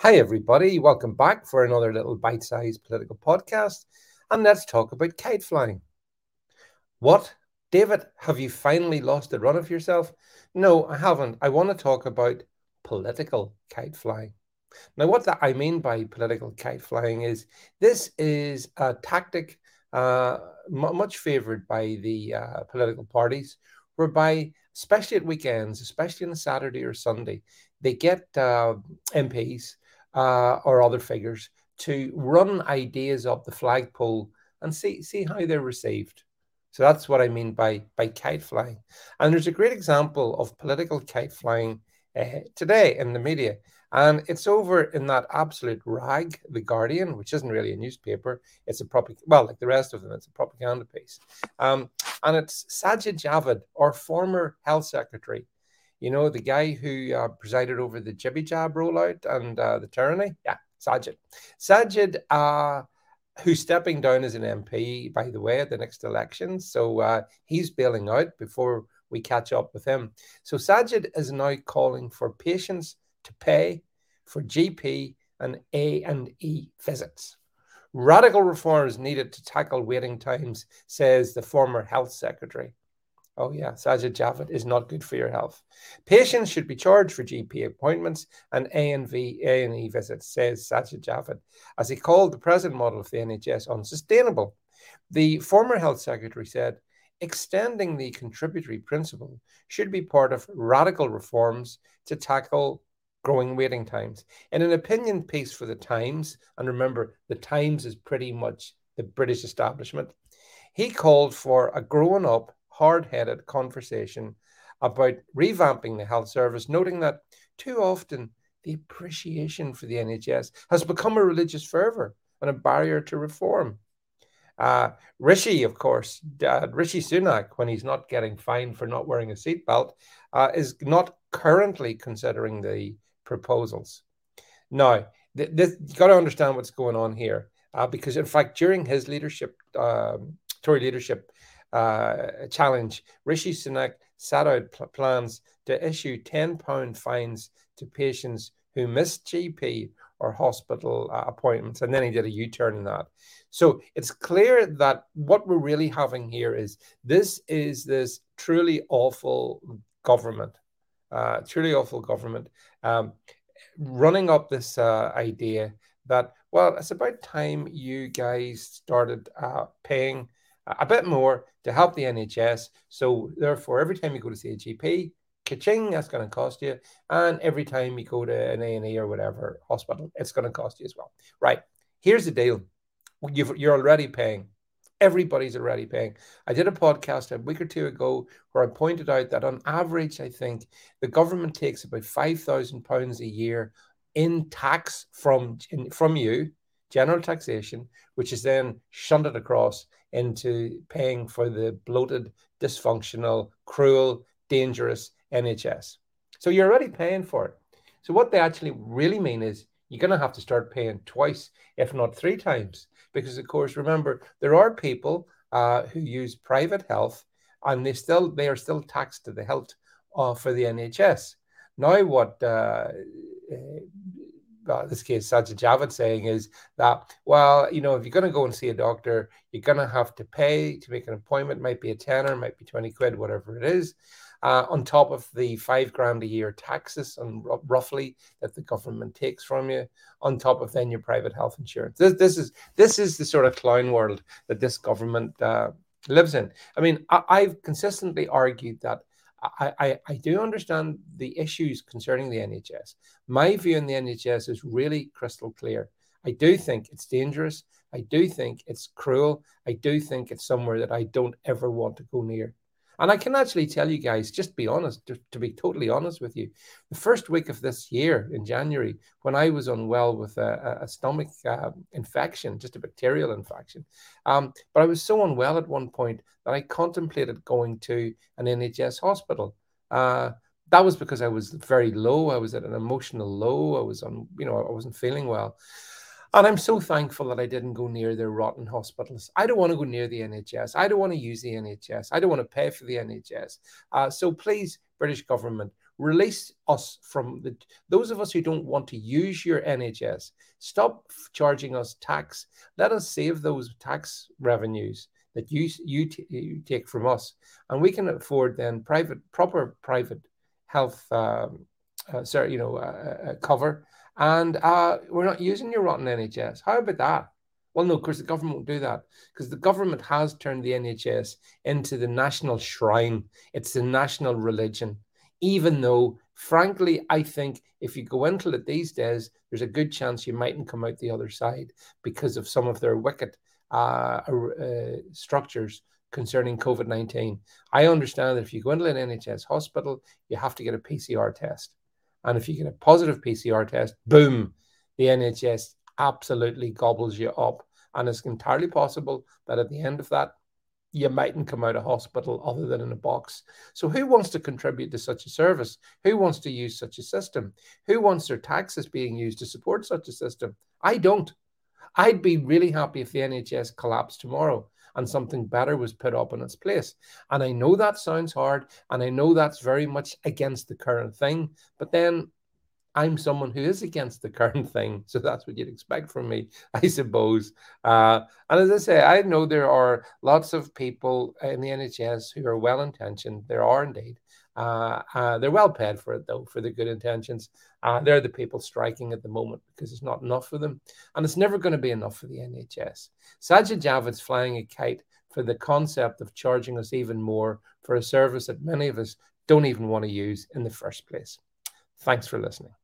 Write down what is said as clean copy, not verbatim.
Hi, everybody. Welcome back for another little bite sized political podcast. And let's talk about kite flying. What? David, have you finally lost the run of yourself? No, I haven't. I want to talk about political kite flying. Now, what that I mean by political kite flying is this is a tactic uh, much favored by the political parties, whereby, especially at weekends, especially on a Saturday or Sunday, they get MPs or other figures to run ideas up the flagpole and see how they're received. So that's what I mean by kite flying. And there's a great example of political kite flying today in the media. And it's over in that absolute rag, The Guardian, which isn't really a newspaper. It's a well, like the rest of them, it's a propaganda piece. And it's Sajid Javid, our former health secretary. You know, the guy who presided over the Jibby Jab rollout and the tyranny? Yeah, Sajid. Sajid, who's stepping down as an MP, by the way, at the next election. So he's bailing out before we catch up with him. So Sajid is now calling for patients to pay for GP and A&E visits. Radical reforms needed to tackle waiting times, says the former health secretary. Oh, yeah, Sajid Javid is not good for your health. Patients should be charged for GP appointments and A&E visits, says Sajid Javid, as he called the present model of the NHS unsustainable. The former health secretary said, extending the contributory principle should be part of radical reforms to tackle growing waiting times. In an opinion piece for the Times, and remember, the Times is pretty much the British establishment, he called for a grown up, hard-headed conversation about revamping the health service, noting that too often the appreciation for the NHS has become a religious fervour and a barrier to reform. Rishi, of course, Rishi Sunak, when he's not getting fined for not wearing a seatbelt, is not currently considering the proposals. Now, you got to understand what's going on here, because in fact, during his leadership, Tory leadership challenge, Rishi Sunak set out plans to issue £10 fines to patients who missed GP or hospital appointments, and then he did a U-turn in that. So it's clear that what we're really having here is this truly awful government, running up this idea that, well, it's about time you guys started paying a bit more to help the NHS. So therefore, every time you go to see a GP, ka-ching, that's going to cost you. And every time you go to an A&E or whatever hospital, it's going to cost you as well. Right. Here's the deal. You're already paying. Everybody's already paying. I did a podcast a week or two ago where I pointed out that on average, I think the government takes about £5,000 a year in tax from you, general taxation, which is then shunted across into paying for the bloated, dysfunctional, cruel, dangerous NHS. So you're already paying for it. So what they actually really mean is you're going to have to start paying twice, if not three times. Because, of course, remember, there are people who use private health and they are still taxed to the hilt for the NHS. Now, what this case Sajid Javid saying is that, well, you know, if you're going to go and see a doctor, you're going to have to pay to make an appointment. Might be a tenner, might be 20 quid, whatever it is, on top of the £5,000 a year taxes and roughly that the government takes from you, on top of then your private health insurance. This is the sort of clown world that this government lives in. I mean, I've consistently argued that I do understand the issues concerning the NHS. My view on the NHS is really crystal clear. I do think it's dangerous. I do think it's cruel. I do think it's somewhere that I don't ever want to go near. And I can actually tell you guys, just be honest, to be totally honest with you, the first week of this year in January, when I was unwell with a stomach infection, just a bacterial infection, but I was so unwell at one point that I contemplated going to an NHS hospital. That was because I was very low. I was at an emotional low. I was on, I wasn't feeling well. And I'm so thankful that I didn't go near their rotten hospitals. I don't want to go near the NHS. I don't want to use the NHS. I don't want to pay for the NHS. So please, British government, Release us from those of us who don't want to use your NHS. Stop charging us tax. Let us save those tax revenues that you take from us, and we can afford then proper private health cover, and we're not using your rotten NHS. How about that? Well, no, of course the government won't do that, because the government has turned the NHS into the national shrine. It's the national religion, even though, frankly, I think if you go into it these days, there's a good chance you mightn't come out the other side because of some of their wicked structures concerning COVID-19. I understand that if you go into an NHS hospital, you have to get a PCR test. And if you get a positive PCR test, boom, the NHS absolutely gobbles you up. And it's entirely possible that at the end of that, you mightn't come out of hospital other than in a box. So who wants to contribute to such a service? Who wants to use such a system? Who wants their taxes being used to support such a system? I don't. I'd be really happy if the NHS collapsed tomorrow and something better was put up in its place. And I know that sounds hard, and I know that's very much against the current thing, but then I'm someone who is against the current thing, so that's what you'd expect from me, I suppose. And as I say, I know there are lots of people in the NHS who are well-intentioned. There are indeed. They're well paid for it, though, for the good intentions. They're the people striking at the moment because it's not enough for them, and it's never going to be enough for the NHS. Sajid Javid's flying a kite for the concept of charging us even more for a service that many of us don't even want to use in the first place. Thanks for listening.